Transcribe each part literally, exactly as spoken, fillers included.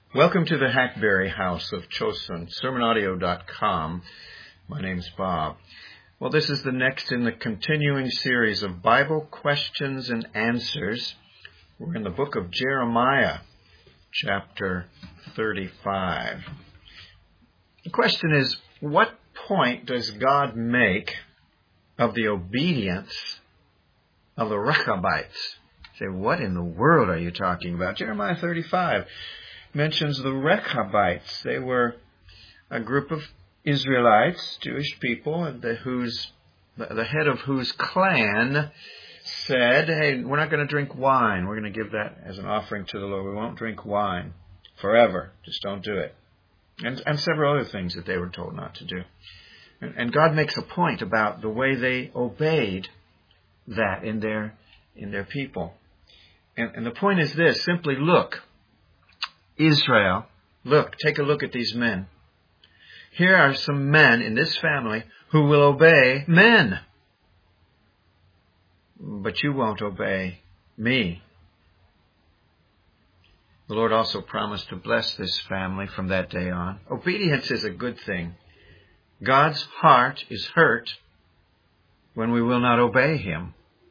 Welcome to the Hackberry House of Chosun, sermon audio dot com. My name's Bob. Well, this is the next in the continuing series of Bible questions and answers. We're in the book of Jeremiah, chapter thirty-five. The question is, what point does God make of the obedience of the Rechabites? You say, what in the world are you talking about? Jeremiah thirty-five mentions the Rechabites. They were a group of Israelites, Jewish people, and the, whose, the head of whose clan said, hey, we're not going to drink wine. We're going to give that as an offering to the Lord. We won't drink wine forever. Just don't do it. And, and several other things that they were told not to do. And, and God makes a point about the way they obeyed that in their, in their people. And, and the point is this, simply look. Israel, look, take a look at these men. Here are some men in this family who will obey men. But you won't obey me. The Lord also promised to bless this family from that day on. Obedience is a good thing. God's heart is hurt when we will not obey Him.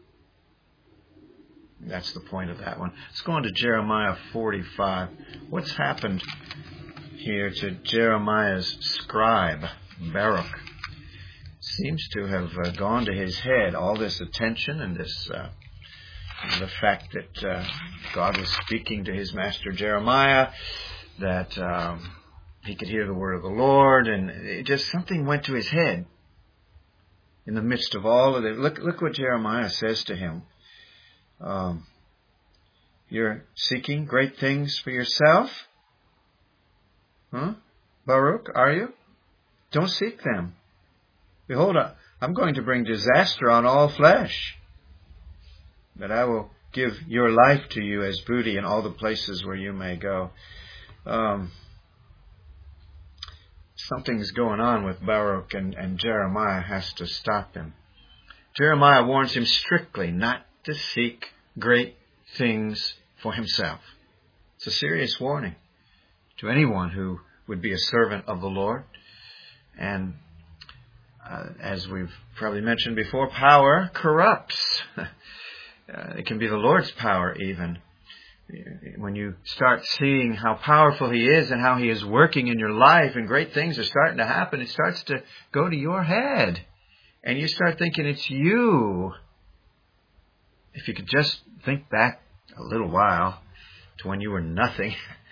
That's the point of that one. Let's go on to Jeremiah forty-five. What's happened here to Jeremiah's scribe, Baruch? Seems to have uh, gone to his head, all this attention and this uh, the fact that uh, God was speaking to his master Jeremiah, that um, he could hear the word of the Lord, and it just something went to his head in the midst of all of it. Look, look what Jeremiah says to him. Um, you're seeking great things for yourself? Huh? Baruch, are you? Don't seek them. Behold, I'm going to bring disaster on all flesh. But I will give your life to you as booty in all the places where you may go. Um, something's going on with Baruch, and, and Jeremiah has to stop him. Jeremiah warns him strictly not to seek great things for himself. It's a serious warning to anyone who would be a servant of the Lord. And uh, as we've probably mentioned before, power corrupts. uh, it can be the Lord's power even. When you start seeing how powerful He is and how He is working in your life and great things are starting to happen, it starts to go to your head. And you start thinking it's you. If you could just think back a little while to when you were nothing,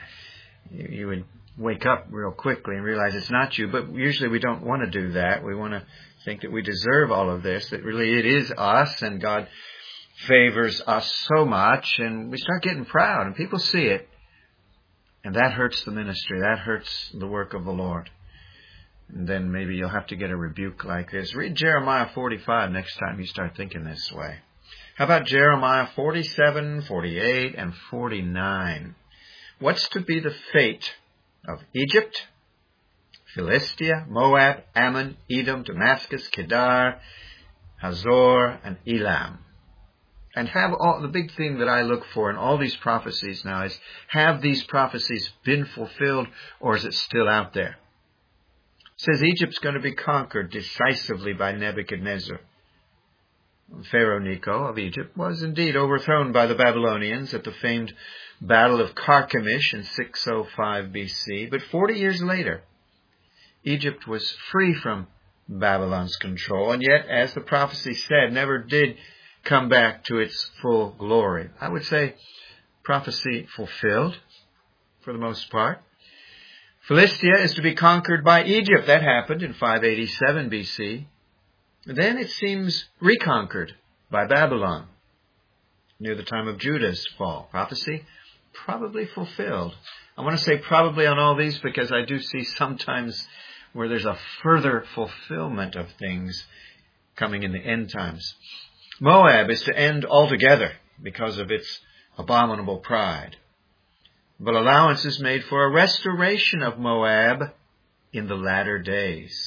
you would wake up real quickly and realize it's not you. But usually we don't want to do that. We want to think that we deserve all of this, that really it is us and God favors us so much. And we start getting proud and people see it. And that hurts the ministry. That hurts the work of the Lord. And then maybe you'll have to get a rebuke like this. Read Jeremiah forty-five next time you start thinking this way. How about Jeremiah forty-seven, forty-eight, and forty-nine? What's to be the fate of Egypt, Philistia, Moab, Ammon, Edom, Damascus, Kedar, Hazor, and Elam? And have all, the big thing that I look for in all these prophecies now is, have these prophecies been fulfilled, or is it still out there? It says Egypt's going to be conquered decisively by Nebuchadnezzar. Pharaoh Necho of Egypt was indeed overthrown by the Babylonians at the famed Battle of Carchemish in six oh five B C. But forty years later, Egypt was free from Babylon's control, and yet, as the prophecy said, never did come back to its full glory. I would say prophecy fulfilled for the most part. Philistia is to be conquered by Egypt. That happened in five eighty-seven B C. Then it seems reconquered by Babylon near the time of Judah's fall. Prophecy probably fulfilled. I want to say probably on all these because I do see sometimes where there's a further fulfillment of things coming in the end times. Moab is to end altogether because of its abominable pride. But allowance is made for a restoration of Moab in the latter days.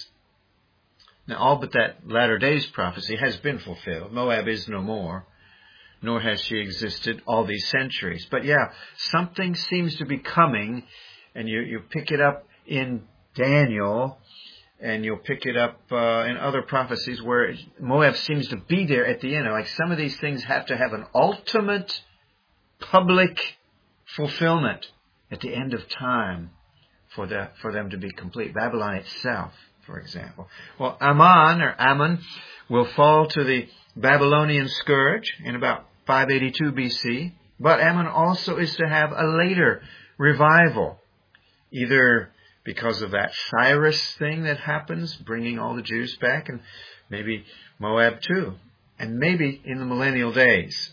Now, all but that latter days prophecy has been fulfilled. Moab is no more. nor has she existed all these centuries. But yeah, something seems to be coming And you, you pick it up in Daniel, and you'll pick it up uh, in other prophecies where Moab seems to be there at the end. Like some of these things have to have an ultimate public fulfillment at the end of time for the for them to be complete. Babylon itself, for example. Well, Ammon, or Ammon, will fall to the Babylonian scourge in about five eighty-two B C, but Ammon also is to have a later revival, either because of that Cyrus thing that happens, bringing all the Jews back, and maybe Moab too, and maybe in the millennial days.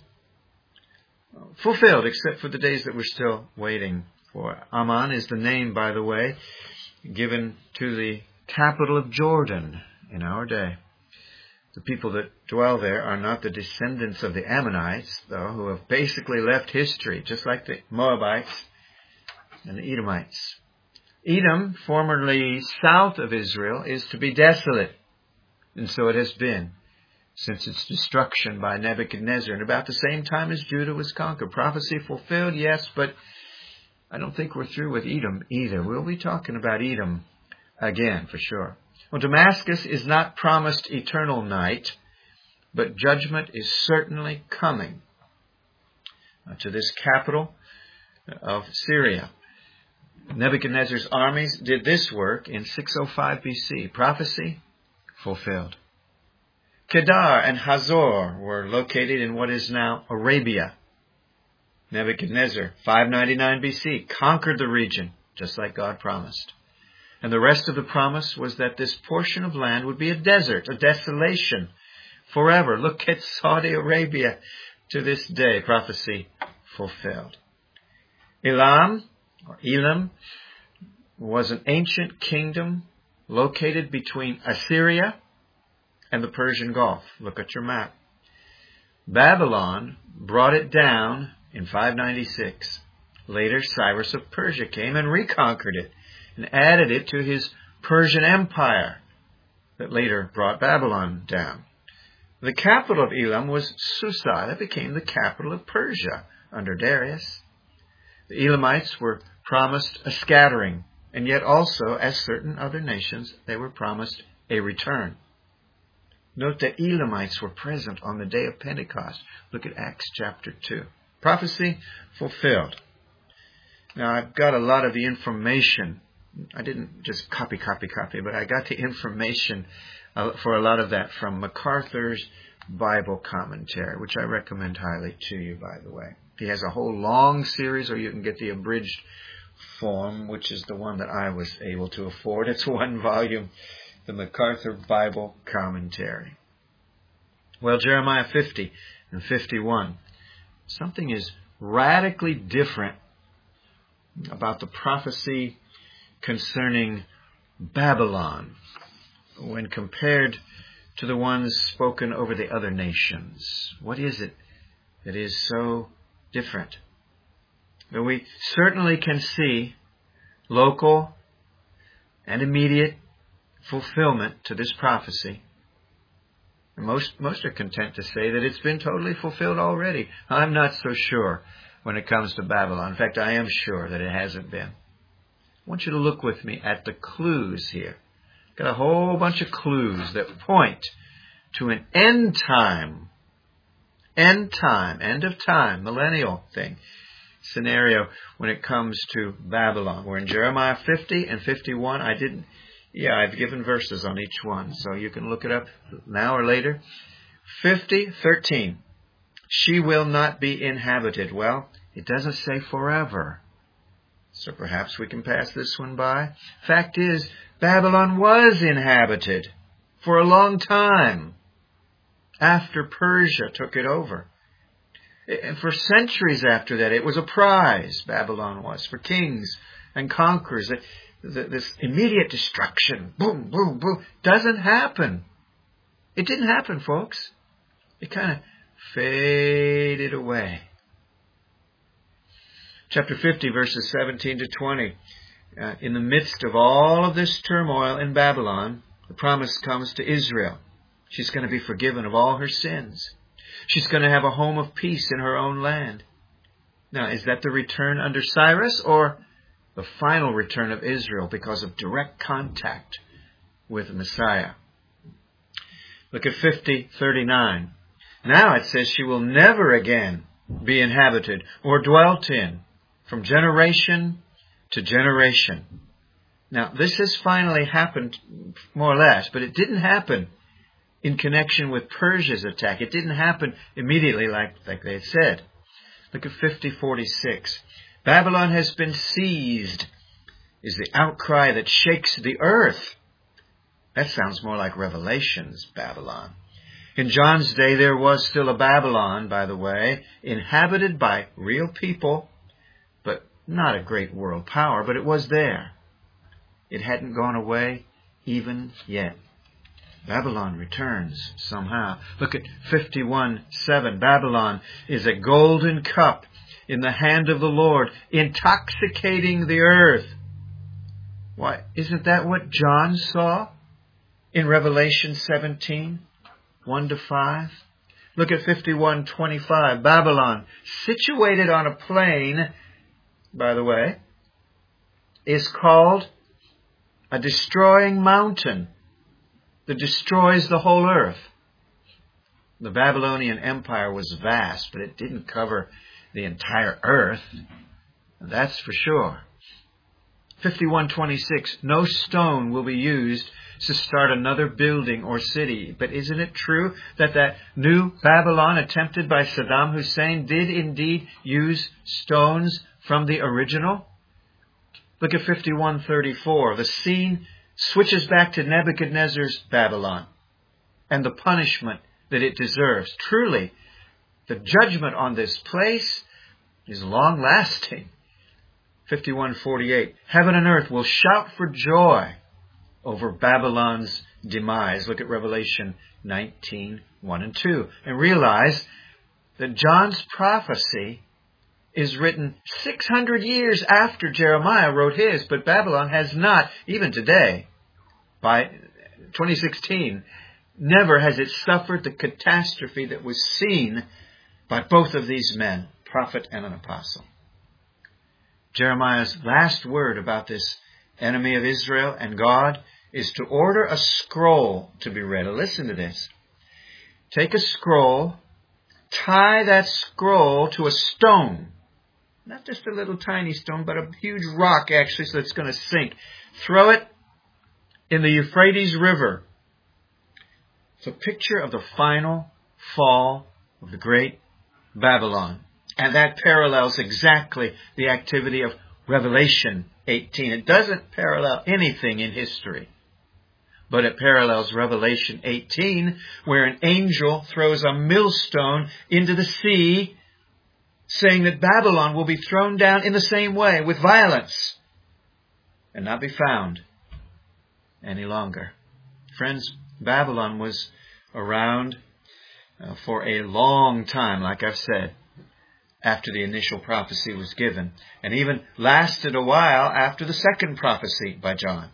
Fulfilled, except for the days that we're still waiting for. Ammon is the name, by the way, given to the capital of Jordan in our day. The people that dwell there are not the descendants of the Ammonites, though, who have basically left history, just like the Moabites and the Edomites. Edom, formerly south of Israel, is to be desolate, and so it has been since its destruction by Nebuchadnezzar, and about the same time as Judah was conquered. Prophecy fulfilled, yes, but I don't think we're through with Edom either. We'll be talking about Edom again, for sure. Well, Damascus is not promised eternal night, but judgment is certainly coming uh, to this capital of Syria. Nebuchadnezzar's armies did this work in six oh five B C. Prophecy fulfilled. Kedar and Hazor were located in what is now Arabia. Nebuchadnezzar, five ninety-nine B C, conquered the region, just like God promised. And the rest of the promise was that this portion of land would be a desert, a desolation, forever. Look at Saudi Arabia to this day. Prophecy fulfilled. Elam, or Elam, was an ancient kingdom located between Assyria and the Persian Gulf. Look at your map. Babylon brought it down in five ninety-six. Later, Cyrus of Persia came and reconquered it and added it to his Persian Empire that later brought Babylon down. The capital of Elam was Susa. That became the capital of Persia under Darius. The Elamites were promised a scattering, and yet also, as certain other nations, they were promised a return. Note that Elamites were present on the day of Pentecost. Look at Acts chapter two. Prophecy fulfilled. Now, I've got a lot of the information. I didn't just copy, copy, copy, but I got the information uh, for a lot of that from MacArthur's Bible commentary, which I recommend highly to you, by the way. He has a whole long series, or you can get the abridged form, which is the one that I was able to afford. It's one volume, the MacArthur Bible commentary. Well, Jeremiah fifty and fifty-one. Something is radically different about the prophecy concerning Babylon when compared to the ones spoken over the other nations. What is it that is so different? Though we certainly can see local and immediate fulfillment to this prophecy, most most are content to say that it's been totally fulfilled already. I'm not so sure when it comes to Babylon. In fact, I am sure that it hasn't been. I want you to look with me at the clues here. Got a whole bunch of clues that point to an end time, end time, end of time, millennial thing, scenario when it comes to Babylon. We're in Jeremiah fifty and fifty-one. I didn't, yeah, I've given verses on each one, so you can look it up now or later. fifty, thirteen. She will not be inhabited. Well, it doesn't say forever, so perhaps we can pass this one by. Fact is, Babylon was inhabited for a long time after Persia took it over. And for centuries after that, it was a prize, Babylon was, for kings and conquerors. This immediate destruction, boom, boom, boom, doesn't happen. It didn't happen, folks. It kind of faded away. Chapter fifty, verses seventeen to twenty. Uh, in the midst of all of this turmoil in Babylon, the promise comes to Israel. She's going to be forgiven of all her sins. She's going to have a home of peace in her own land. Now, is that the return under Cyrus, or the final return of Israel because of direct contact with the Messiah. Look at fifty thirty-nine. Now it says she will never again be inhabited or dwelt in from generation to generation. Now, this has finally happened, more or less, but it didn't happen in connection with Persia's attack. It didn't happen immediately like, like they had said. Look at fifty forty-six. Babylon has been seized, is the outcry that shakes the earth. That sounds more like Revelation's Babylon. In John's day, there was still a Babylon, by the way, inhabited by real people, but not a great world power, but it was there. It hadn't gone away even yet. Babylon returns somehow. Look at fifty-one seven. Babylon is a golden cup in the hand of the Lord, intoxicating the earth. Why, isn't that what John saw in Revelation seventeen, one to five? Look at fifty-one twenty-five. Babylon, situated on a plain, by the way, is called a destroying mountain that destroys the whole earth. The Babylonian Empire was vast, but it didn't cover the entire earth. That's for sure. fifty-one twenty-six. No stone will be used to start another building or city. But isn't it true that that new Babylon attempted by Saddam Hussein did indeed use stones from the original? Look at fifty-one thirty-four. The scene switches back to Nebuchadnezzar's Babylon and the punishment that it deserves. Truly, the judgment on this place is long-lasting. fifty-one forty-eight. Heaven and earth will shout for joy over Babylon's demise. Look at Revelation nineteen, one and two. And realize that John's prophecy is written six hundred years after Jeremiah wrote his, but Babylon has not, even today, by twenty sixteen, never has it suffered the catastrophe that was seen by both of these men, prophet and an apostle. Jeremiah's last word about this enemy of Israel and God is to order a scroll to be read. Listen to this. Take a scroll, tie that scroll to a stone. Not just a little tiny stone, but a huge rock, actually, so it's going to sink. Throw it in the Euphrates River. It's a picture of the final fall of the great Babylon. And that parallels exactly the activity of Revelation eighteen. It doesn't parallel anything in history, but it parallels Revelation eighteen, where an angel throws a millstone into the sea, saying that Babylon will be thrown down in the same way, with violence, and not be found any longer. Friends, Babylon was around uh, for a long time, like I've said, after the initial prophecy was given, and even lasted a while after the second prophecy by John.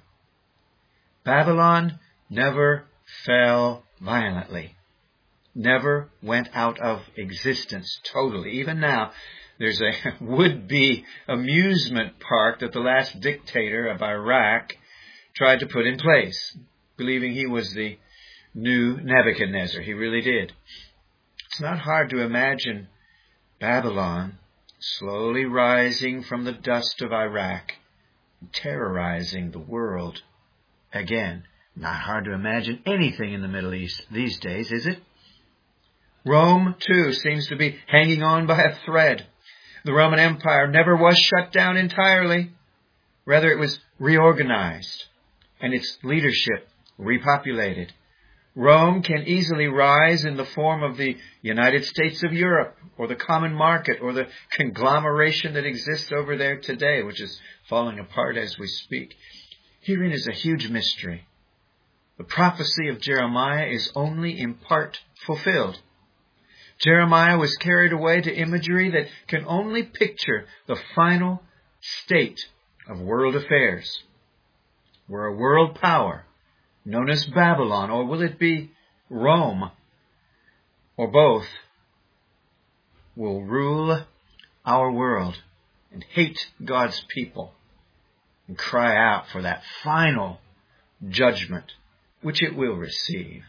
Babylon never fell violently, never went out of existence totally. Even now, there's a would-be amusement park that the last dictator of Iraq tried to put in place, believing he was the new Nebuchadnezzar. He really did. It's not hard to imagine Babylon slowly rising from the dust of Iraq, terrorizing the world again. Not hard to imagine anything in the Middle East these days, is it? Rome, too, seems to be hanging on by a thread. The Roman Empire never was shut down entirely. Rather, it was reorganized and its leadership repopulated. Rome can easily rise in the form of the United States of Europe, or the common market, or the conglomeration that exists over there today, which is falling apart as we speak. Herein is a huge mystery. The prophecy of Jeremiah is only in part fulfilled. Jeremiah was carried away to imagery that can only picture the final state of world affairs, where a world power known as Babylon, or will it be Rome, or both, will rule our world and hate God's people and cry out for that final judgment, which it will receive.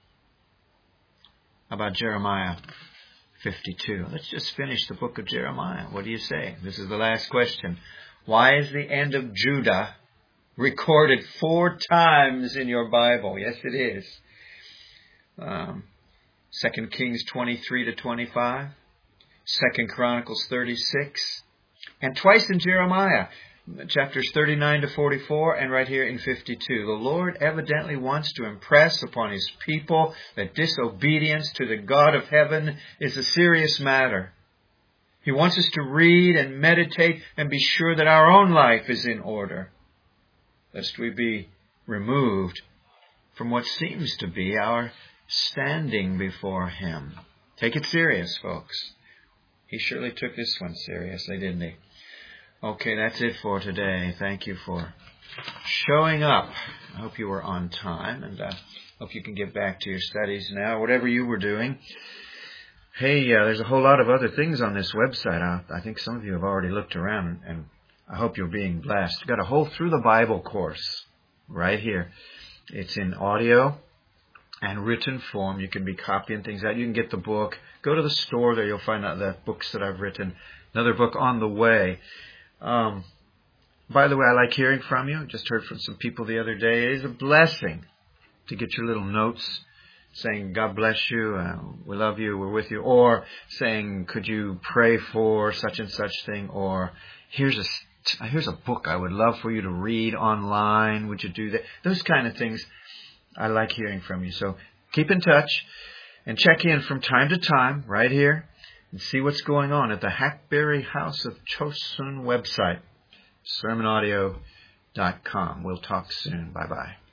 How about Jeremiah fifty-two? Let's just finish the book of Jeremiah. What do you say? This is the last question. Why is the end of Judah recorded four times in your Bible? Yes, it is. Um, Second Kings twenty-three to twenty-five. Second Chronicles thirty-six. And twice in Jeremiah. Chapters thirty-nine to forty-four and right here in fifty-two. The Lord evidently wants to impress upon His people that disobedience to the God of heaven is a serious matter. He wants us to read and meditate and be sure that our own life is in order, lest we be removed from what seems to be our standing before Him. Take it serious, folks. He surely took this one seriously, didn't he? Okay, that's it for today. Thank you for showing up. I hope you were on time, and I uh, hope you can get back to your studies now, whatever you were doing. Hey, uh, there's a whole lot of other things on this website. I, I think some of you have already looked around, and I hope you're being blessed. We've got a whole Through the Bible course right here. It's in audio and written form. You can be copying things out. You can get the book. Go to the store there. You'll find out the books that I've written. Another book on the way. Um, by the way, I like hearing from you. Just heard from some people the other day. It is a blessing to get your little notes saying, God bless you, uh, we love you, we're with you. Or saying, could you pray for such and such thing? Or here's a, here's a book I would love for you to read online. Would you do that? Those kind of things. I like hearing from you. So keep in touch and check in from time to time right here and see what's going on at the Hackberry House of Chosun website, sermon audio dot com. We'll talk soon. Bye-bye.